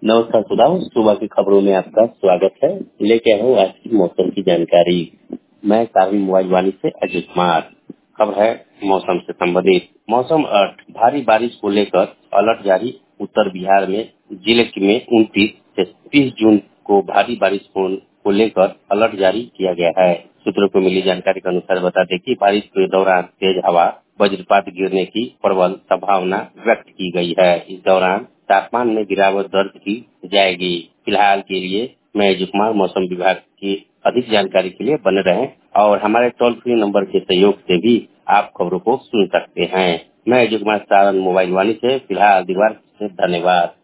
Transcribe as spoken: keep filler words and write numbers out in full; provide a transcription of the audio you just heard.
नमस्कार सुदाम, सुबह की खबरों में आपका स्वागत है। लेके आया हूँ आज की मौसम की जानकारी। मैं कार्बन मोबाइल वाली से अजय कुमार। खबर है मौसम से संबंधित। मौसम अलर्ट, भारी बारिश को लेकर अलर्ट जारी। उत्तर बिहार में जिले में उनतीस से तीस जून को भारी बारिश को लेकर अलर्ट जारी किया गया है। सूत्रों को मिली जानकारी के अनुसार बता दें कि बारिश के दौरान तेज हवा, वज्रपात गिरने की प्रबल संभावना व्यक्त की गई है। इस दौरान तापमान में गिरावट दर्ज की जाएगी। फिलहाल के लिए मैं अजय कुमार मौसम विभाग की अधिक जानकारी के लिए बने रहें और हमारे टोल फ्री नंबर के सहयोग से भी आप खबरों को सुन सकते हैं। मैं अजय कुमार सारण मोबाइल वाणी से फिलहाल दीवार से धन्यवाद।